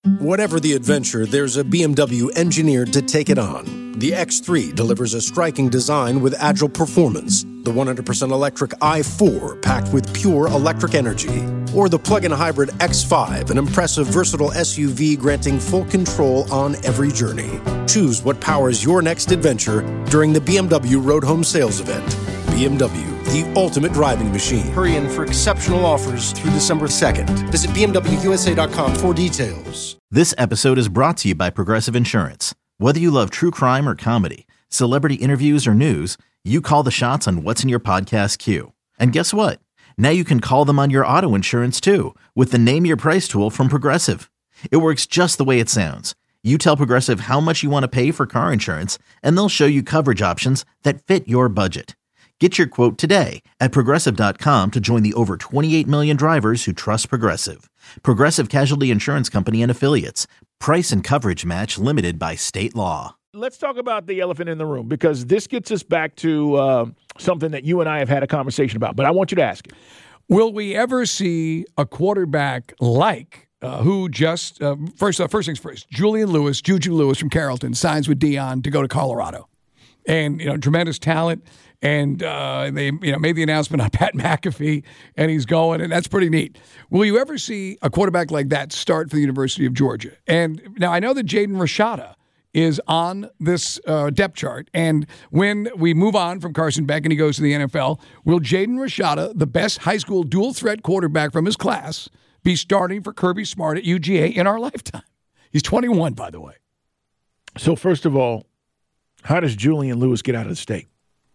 Whatever the adventure, there's a BMW engineered to take it on. The X3 delivers a striking design with agile performance. The 100% electric i4 packed with pure electric energy. Or the plug-in hybrid X5, an impressive versatile SUV granting full control on every journey. Choose what powers your next adventure during the BMW Road Home Sales Event. BMW, the ultimate driving machine. Hurry in for exceptional offers through December 2nd. Visit BMWUSA.com for details. This episode is brought to you by Progressive Insurance. Whether you love true crime or comedy, celebrity interviews or news, you call the shots on what's in your podcast queue. And guess what? Now you can call them on your auto insurance too with the Name Your Price tool from Progressive. It works just the way it sounds. You tell Progressive how much you want to pay for car insurance, and they'll show you coverage options that fit your budget. Get your quote today at Progressive.com to join the over 28 million drivers who trust Progressive. Progressive Casualty Insurance Company and Affiliates. Price and coverage match limited by state law. Let's talk about the elephant in the room, because this gets us back to something that you and I have had a conversation about, but I want you to ask it. Will we ever see a quarterback like who just, first things first, Juju Lewis from Carrollton signs with Deion to go to Colorado. And, tremendous talent. And they made the announcement on Pat McAfee, and he's going, and that's pretty neat. Will you ever see a quarterback like that start for the University of Georgia? And now I know that Jaden Rashada is on this depth chart, and when we move on from Carson Beck and he goes to the NFL, will Jaden Rashada, the best high school dual-threat quarterback from his class, be starting for Kirby Smart at UGA in our lifetime? He's 21, by the way. So first of all, how does Julian Lewis get out of the state?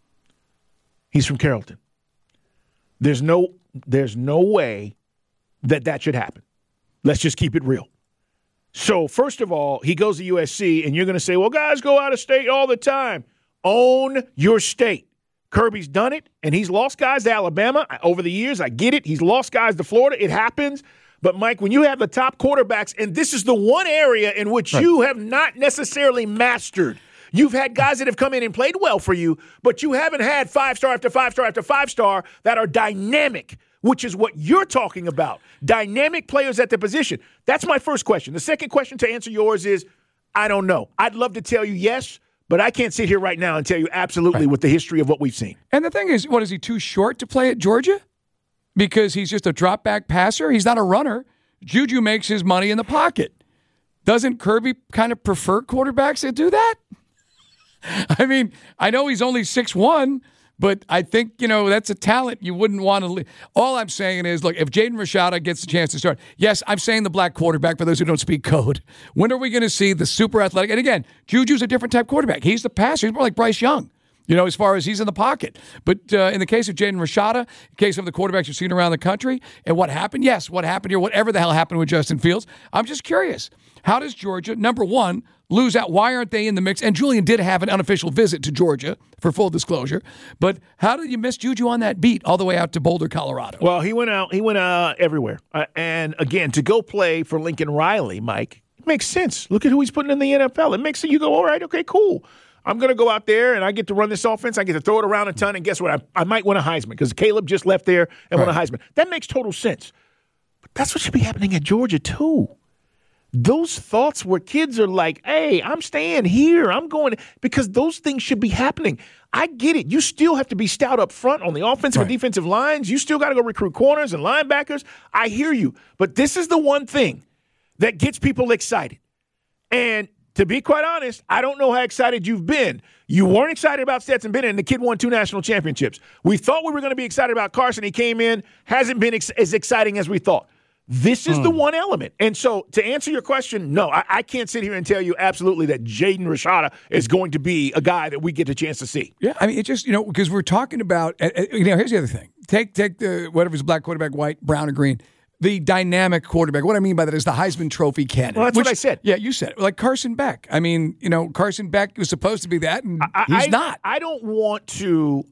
He's from Carrollton. There's no way that should happen. Let's just keep it real. So first of all, he goes to USC, and you're going to say, well, guys go out of state all the time. Own your state. Kirby's done it, and he's lost guys to Alabama over the years. I get it. He's lost guys to Florida. It happens. But, Mike, when you have the top quarterbacks, and this is the one area in which you have not necessarily mastered. You've had guys that have come in and played well for you, but you haven't had five-star after five-star after five-star that are dynamic, which is what you're talking about. Dynamic players at the position. That's my first question. The second question to answer yours is, I don't know. I'd love to tell you yes, but I can't sit here right now and tell you absolutely with the history of what we've seen. And the thing is, what, is he too short to play at Georgia? Because he's just a drop-back passer? He's not a runner. Juju makes his money in the pocket. Doesn't Kirby kind of prefer quarterbacks that do that? I mean, I know he's only 6'1", but I think, that's a talent you wouldn't want to All I'm saying is, look, if Jaden Rashada gets a chance to start, yes, I'm saying the black quarterback for those who don't speak code. When are we going to see the super athletic? And again, Juju's a different type quarterback. He's the passer. He's more like Bryce Young, as far as he's in the pocket. But in the case of Jaden Rashada, in case of the quarterbacks you've seen around the country, and what happened? Yes, what happened here, whatever the hell happened with Justin Fields, I'm just curious. How does Georgia, number one, lose out? Why aren't they in the mix? And Julian did have an unofficial visit to Georgia, for full disclosure. But how did you miss Juju on that beat all the way out to Boulder, Colorado? Well, he went out everywhere. And again, to go play for Lincoln Riley, Mike, it makes sense. Look at who he's putting in the NFL. It makes it, you go, all right, okay, cool. I'm going to go out there, and I get to run this offense. I get to throw it around a ton, and guess what? I might win a Heisman because Caleb just left there and won a Heisman. That makes total sense. But that's what should be happening at Georgia, too. Those thoughts where kids are like, hey, I'm staying here. I'm going – because those things should be happening. I get it. You still have to be stout up front on the offensive and defensive lines. You still got to go recruit corners and linebackers. I hear you. But this is the one thing that gets people excited. And to be quite honest, I don't know how excited you've been. You weren't excited about Stetson Bennett, and the kid won 2 national championships. We thought we were going to be excited about Carson. He came in, hasn't been as exciting as we thought. This is the one element. And so to answer your question, no, I can't sit here and tell you absolutely that Jaden Rashada is going to be a guy that we get a chance to see. Yeah, I mean, it just, because we're talking about, here's the other thing. Take the, whatever's black quarterback, white, brown, or green, the dynamic quarterback. What I mean by that is the Heisman Trophy candidate. Well, that's what I said. Yeah, you said it. Like Carson Beck. I mean, Carson Beck was supposed to be that, and he's not. I don't want to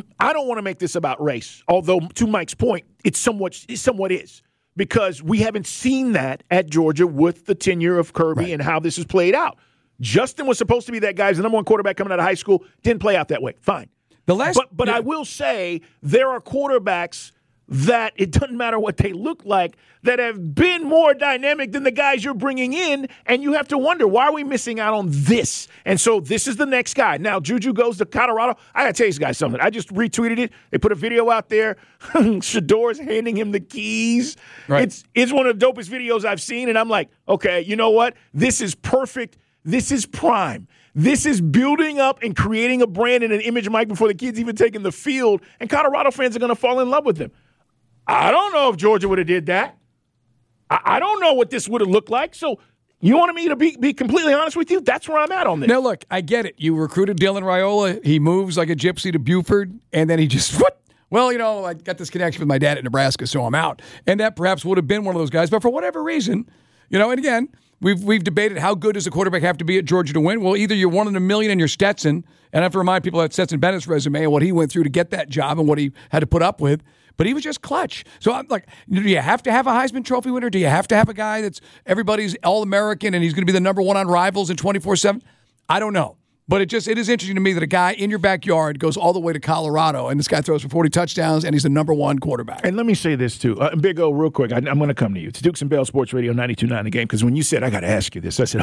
make this about race, although to Mike's point, it somewhat is. Because we haven't seen that at Georgia with the tenure of Kirby and how this has played out. Justin was supposed to be that guy. He's the number one quarterback coming out of high school. Didn't play out that way. Fine. But I will say there are quarterbacks that it doesn't matter what they look like, that have been more dynamic than the guys you're bringing in, and you have to wonder, why are we missing out on this? And so this is the next guy. Now, Juju goes to Colorado. I got to tell you guys something. I just retweeted it. They put a video out there. Shador's handing him the keys. Right. It's one of the dopest videos I've seen, and I'm like, okay, you know what? This is perfect. This is prime. This is building up and creating a brand and an image, Mike, before the kid's even taking the field, and Colorado fans are going to fall in love with him. I don't know if Georgia would have did that. I don't know what this would have looked like. So you wanted me to be completely honest with you? That's where I'm at on this. Now, look, I get it. You recruited Dylan Raiola. He moves like a gypsy to Buford, and then he just, well, I got this connection with my dad at Nebraska, so I'm out. And that perhaps would have been one of those guys. But for whatever reason, and again, we've debated how good does a quarterback have to be at Georgia to win. Well, either you're 1 in a million and you're Stetson, and I have to remind people about Stetson Bennett's resume and what he went through to get that job and what he had to put up with. But he was just clutch. So I'm like, do you have to have a Heisman Trophy winner? Do you have to have a guy that's everybody's All-American and he's going to be the number one on Rivals in 24/7? I don't know. But it is interesting to me that a guy in your backyard goes all the way to Colorado, and this guy throws for 40 touchdowns, and he's the number one quarterback. And let me say this, too. Big O, real quick. I'm going to come to you. It's Dukes and Bell Sports Radio 92.9 The Game, because when you said, I got to ask you this, I said,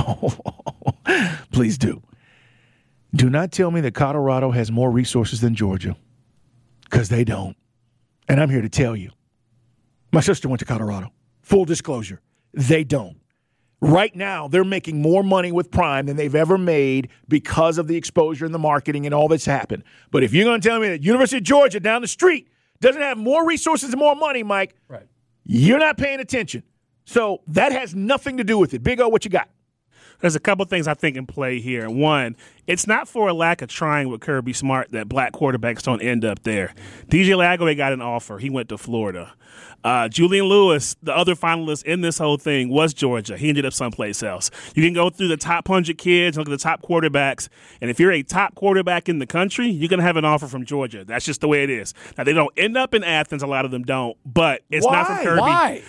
please do. Do not tell me that Colorado has more resources than Georgia, because they don't. And I'm here to tell you. My sister went to Colorado. Full disclosure. They don't. Right now, they're making more money with Prime than they've ever made because of the exposure and the marketing and all that's happened. But if you're going to tell me that University of Georgia down the street doesn't have more resources and more money, Mike, right, you're not paying attention. So that has nothing to do with it. Big O, what you got? There's a couple things I think in play here. One, it's not for a lack of trying with Kirby Smart that black quarterbacks don't end up there. DJ Lagway got an offer. He went to Florida. Julian Lewis, the other finalist in this whole thing, was Georgia. He ended up someplace else. You can go through the top 100 kids, look at the top quarterbacks, and if you're a top quarterback in the country, you're going to have an offer from Georgia. That's just the way it is. Now, they don't end up in Athens. A lot of them don't, but it's not from Kirby. Why?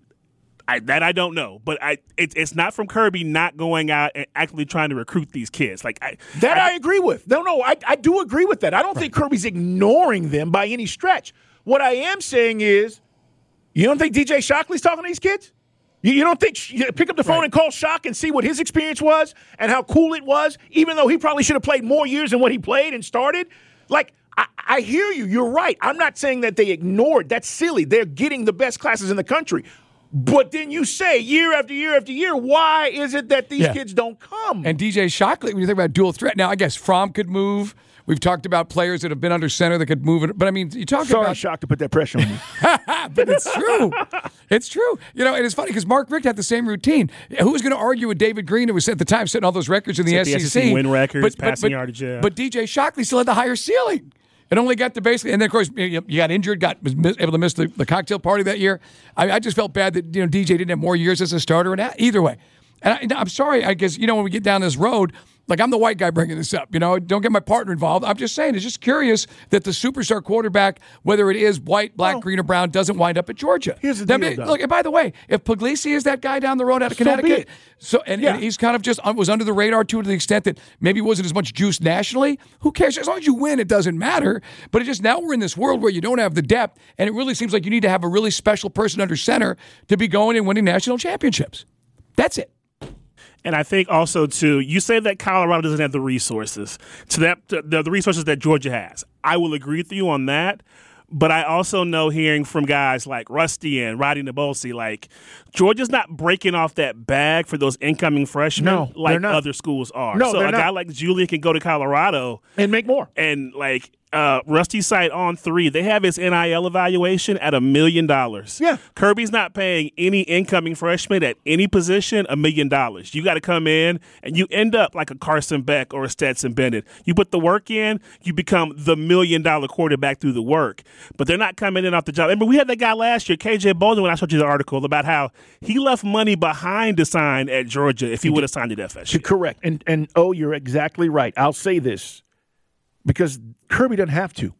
I don't know, but it's not from Kirby not going out and actively trying to recruit these kids. I agree with. No, I do agree with that. I don't think Kirby's ignoring them by any stretch. What I am saying is, you don't think DJ Shockley's talking to these kids? You don't think pick up the phone and call Shock and see what his experience was and how cool it was, even though he probably should have played more years than what he played and started? I hear you. You're right. I'm not saying that they ignored. That's silly. They're getting the best classes in the country. But then you say year after year after year, why is it that these kids don't come? And DJ Shockley, when you think about dual threat, now I guess Fromm could move. We've talked about players that have been under center that could move it. But, I mean, you talk about – Shock to put that pressure on you. But it's true. It's true. And it's funny because Mark Richt had the same routine. Who was going to argue with David Green, who was at the time setting all those records in the SEC? The SEC win records, passing yardage. But DJ Shockley still had the higher ceiling. It only got to basically – and then, of course, you got injured, was able to miss the cocktail party that year. I just felt bad that DJ didn't have more years as a starter. And either way. And I'm sorry, I guess, when we get down this road – I'm the white guy bringing this up. Don't get my partner involved. I'm just saying, it's just curious that the superstar quarterback, whether it is white, black, green, or brown, doesn't wind up at Georgia. Here's the deal, though. Look, and by the way, if Puglisi is that guy down the road out of Connecticut, and he's kind of just was under the radar to the extent that maybe wasn't as much juice nationally, who cares? As long as you win, it doesn't matter. But now we're in this world where you don't have the depth, and it really seems like you need to have a really special person under center to be going and winning national championships. That's it. And I think also, too, you say that Colorado doesn't have the resources, the resources that Georgia has. I will agree with you on that. But I also know, hearing from guys like Rusty and Roddy Nabolsi, Georgia's not breaking off that bag for those incoming freshmen like other schools are. No, so a guy like Julian can go to Colorado and make more. And Rusty's site on 3, they have his NIL evaluation at $1 million. Yeah. Kirby's not paying any incoming freshman at any position $1 million. You got to come in and you end up like a Carson Beck or a Stetson Bennett. You put the work in, you become the $1 million quarterback through the work. But they're not coming in off the job. Remember, we had that guy last year, KJ Bolden, when I showed you the article about how he left money behind to sign at Georgia if he would have signed at FSU. Correct. And you're exactly right. I'll say this, because Kirby doesn't have to.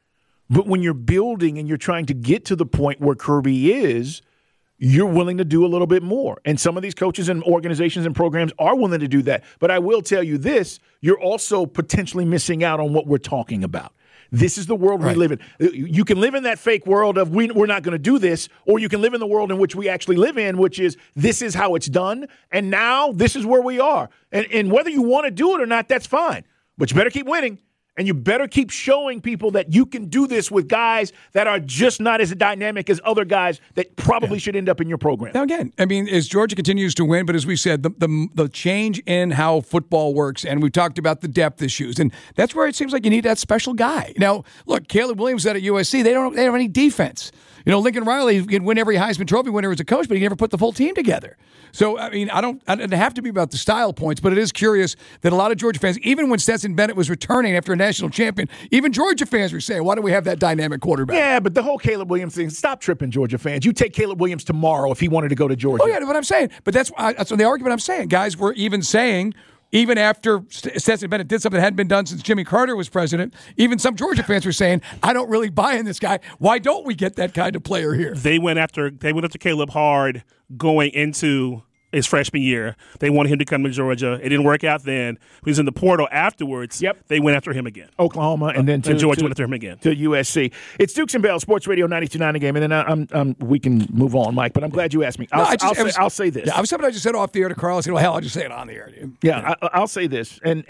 But when you're building and you're trying to get to the point where Kirby is, you're willing to do a little bit more. And some of these coaches and organizations and programs are willing to do that. But I will tell you this, you're also potentially missing out on what we're talking about. This is the world we live in. You can live in that fake world of we're not going to do this, or you can live in the world in which we actually live in, which is this is how it's done, and now this is where we are. And whether you want to do it or not, that's fine. But you better keep winning. And you better keep showing people that you can do this with guys that are just not as dynamic as other guys that probably should end up in your program. Now, again, I mean, as Georgia continues to win, but as we said, the change in how football works, and we talked about the depth issues, and that's where it seems like you need that special guy. Now, look, Caleb Williams out at USC, they don't have any defense. Lincoln Riley can win every Heisman Trophy winner as a coach, but he never put the full team together. So, I mean, it have to be about the style points, but it is curious that a lot of Georgia fans, even when Stetson Bennett was returning after a national champion, even Georgia fans were saying, why do we have that dynamic quarterback? Yeah, but the whole Caleb Williams thing, stop tripping, Georgia fans. You take Caleb Williams tomorrow if he wanted to go to Georgia. Oh, yeah, that's what I'm saying. But that's the argument I'm saying. Guys were even saying, even after Stetson Bennett did something that hadn't been done since Jimmy Carter was president, even some Georgia fans were saying, I don't really buy in this guy. Why don't we get that kind of player here? They went after Caleb hard going into his freshman year. They wanted him to come to Georgia. It didn't work out then. He was in the portal afterwards. Yep. They went after him again. Oklahoma, and then Georgia went after him again. To USC. It's Dukes and Bell, Sports Radio 92.9 The Game, and then we can move on, Mike, but I'm glad you asked me. I'll say this. Yeah, I was something I just said off the air to Carl. I said, well, hell, I'll just say it on the air. Yeah, I'll say this. And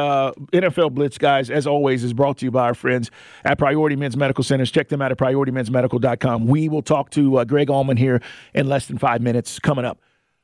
NFL Blitz, guys, as always, is brought to you by our friends at Priority Men's Medical Centers. Check them out at PriorityMen'sMedical.com. We will talk to Greg Allman here in less than 5 minutes coming up.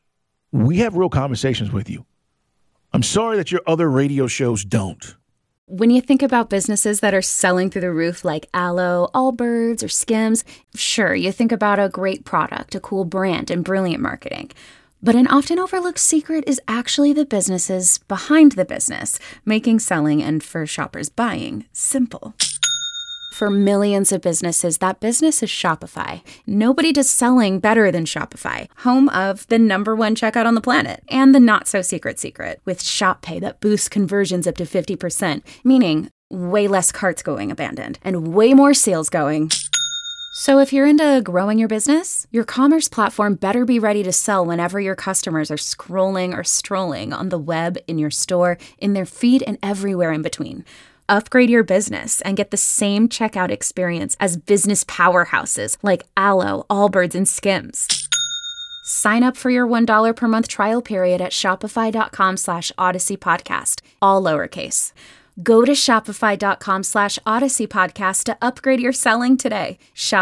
We have real conversations with you. I'm sorry that your other radio shows don't. When you think about businesses that are selling through the roof like Aloe, Allbirds, or Skims, sure, you think about a great product, a cool brand, and brilliant marketing. But an often overlooked secret is actually the businesses behind the business, making selling and, for shoppers, buying simple. For millions of businesses, that business is Shopify. Nobody does selling better than Shopify, home of the #1 checkout on the planet, and the not-so-secret secret, with Shop Pay that boosts conversions up to 50%, meaning way less carts going abandoned, and way more sales going. So if you're into growing your business, your commerce platform better be ready to sell whenever your customers are scrolling or strolling on the web, in your store, in their feed, and everywhere in between. Upgrade your business and get the same checkout experience as business powerhouses like Aloe, Allbirds, and Skims. Sign up for your $1 per month trial period at shopify.com/Odyssey Podcast, all lowercase. Go to shopify.com/Odyssey Podcast to upgrade your selling today.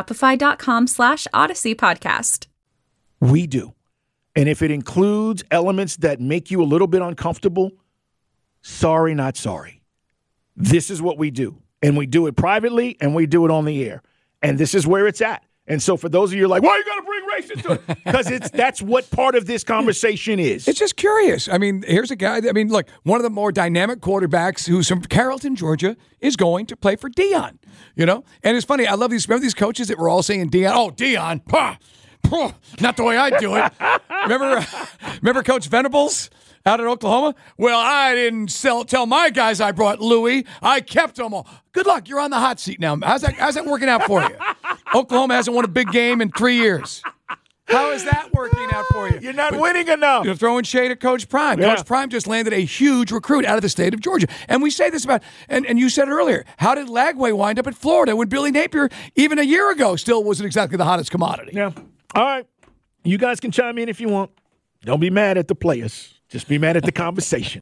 Shopify.com/Odyssey Podcast. We do. And if it includes elements that make you a little bit uncomfortable, sorry, not sorry. This is what we do. And we do it privately, and we do it on the air. And this is where it's at. And so for those of you who are like, why are you going to bring race into it? Because that's what part of this conversation is. It's just curious. I mean, here's a guy, look, one of the more dynamic quarterbacks who's from Carrollton, Georgia, is going to play for Deion, And it's funny, I love remember these coaches that were all saying Deion, Deion, not the way I do it. Remember Coach Venables out at Oklahoma? Well, I didn't tell my guys I brought Louis. I kept them all. Good luck. You're on the hot seat now. How's that working out for you? Oklahoma hasn't won a big game in 3 years. How is that working out for you? You're not winning enough. You're throwing shade at Coach Prime. Yeah. Coach Prime just landed a huge recruit out of the state of Georgia. And we say this about, and you said it earlier, how did Lagway wind up at Florida when Billy Napier, even a year ago, still wasn't exactly the hottest commodity? Yeah. All right. You guys can chime in if you want. Don't be mad at the players. Just be mad at the conversation.